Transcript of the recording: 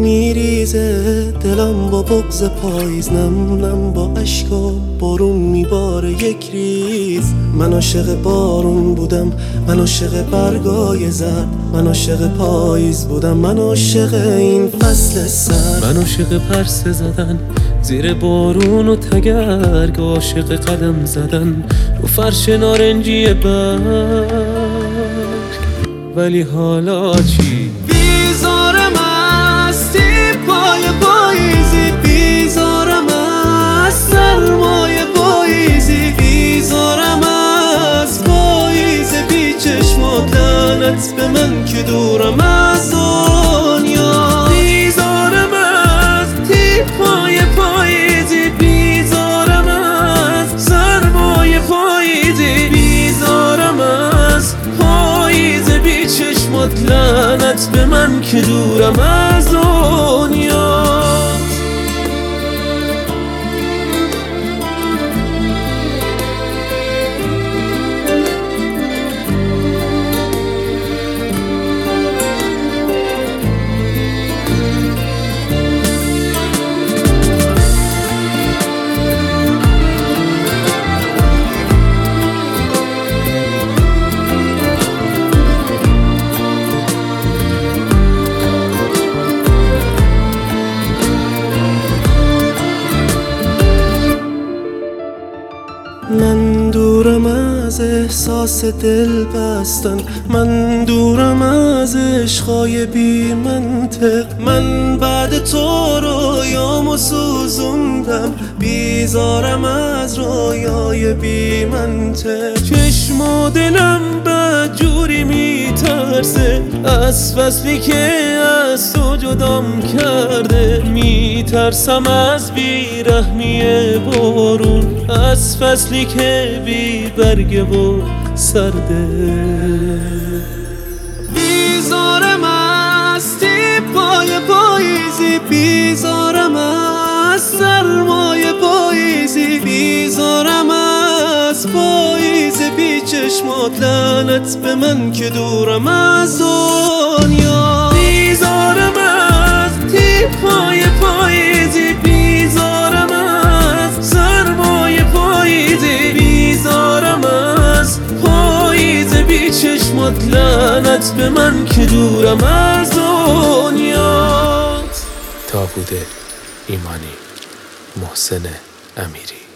میریزه دلم با بغض پاییز، نم نم با اشکا بارون میباره یک ریز. من عاشق بارون بودم، من عاشق برگای زرد، من عاشق پاییز بودم، من عاشق این فصل سرد. من عاشق پرسه زدن زیر بارون و تگرگ، عاشق قدم زدن رو فرش نارنجی برگ. ولی حالا چی؟ بیزارم هستی پای پاییزی، بیزارم از سرمای پاییزی، بیزارم از پاییز بی چشمات، لعنت به من که دورم از دنیا. بیزارم از تیپای پاییزی، بیزارم از سرمای پاییزی، بیزارم از پاییز بی چشمات، لعنت به من که دورم از دنیا. من دورم از احساس دل بستن، من دورم از عشقای بی منطق، من بعد تو رویامو سوزوندم، بیزارم از رویای بی منطق. چشم و دلم بدجوری میترسه از فصلی که از تو جدام کرده، میترسم از بیرحمی بارون، از فصلی که بی برگه و سرده. بیزارم از تیپای پاییزی، بیزارم از سرمای پاییزی، بیزارم از پاییز بی چشمات، لعنت به من که دورم از دنیا. بیزارم از تیپای پاییزی، بیزارم از سرمای پاییزی، بیزارم از پاییز بی چشمات، لعنت به من که دورم از دنیا. داوود ایمانی، محسن امیری.